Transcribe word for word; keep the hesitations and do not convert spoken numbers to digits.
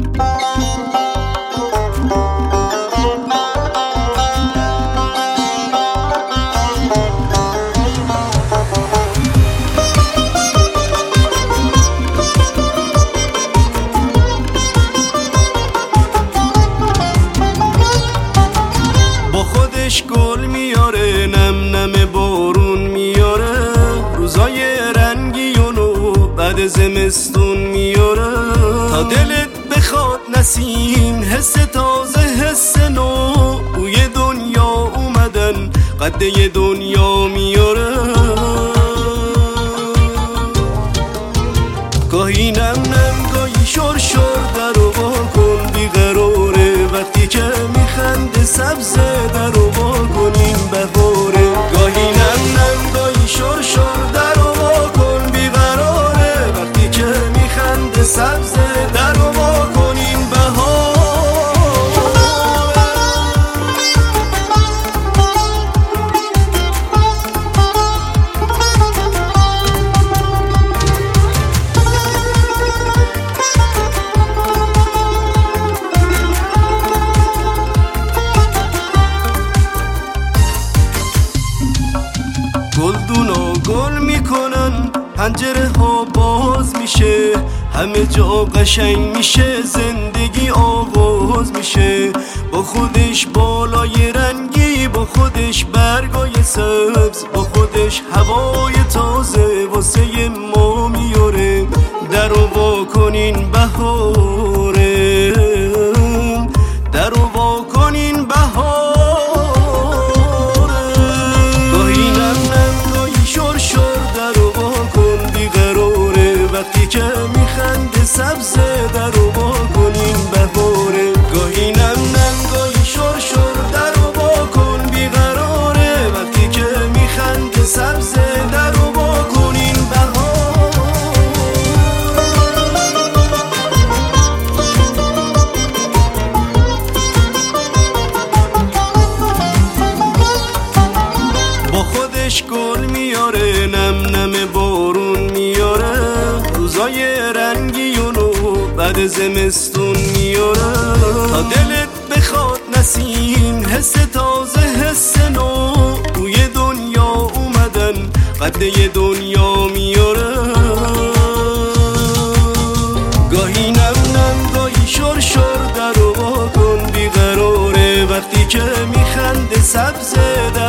گل میاره، نم نم بارون میاره، روزای رنگی و نو بعد زمستون میاره. تا دلت بخواد نسیم، حس تازه حس نو، بوی دنیا اومدن قده دنیا میاره. گاهی نم نم گاهی شر شر درو با کن بیقراره، وقتی که میخنده سبزه درو با کنیم بهاره. گاهی نم نم گاهی شر شر درو با کن بیقراره، وقتی که میخنده سبزه درو با کنیم بهاره. گلدونا گل میکنن، پنجره ها باز میشه، همه جا قشنگ میشه، زندگی آغاز میشه. با خودش بالای رنگی، با خودش برگای سبز، با خودش هوای تازه واسه ما میاره. درو وا کنین بهاره، درو وا کنین بهاره. وقتی که میخنده سبزه درو با کنیم بهاره. گاهی نم نم گاهی شر شر درو با کن بیقراره، وقتی که میخنده سبزه درو با کنیم بهاره. با خودش گل میاره، نم نم بارون میاره، روزای رنگی و نو بعد زمستون میاره. تا دلت بخواد نسیم، حس تازه حس نو، بوی دنیا اومدن قده دنیا میاره. گاهی نم نم گاهی شر شر درو با کن بیقراره، وقتی که میخنده سبزه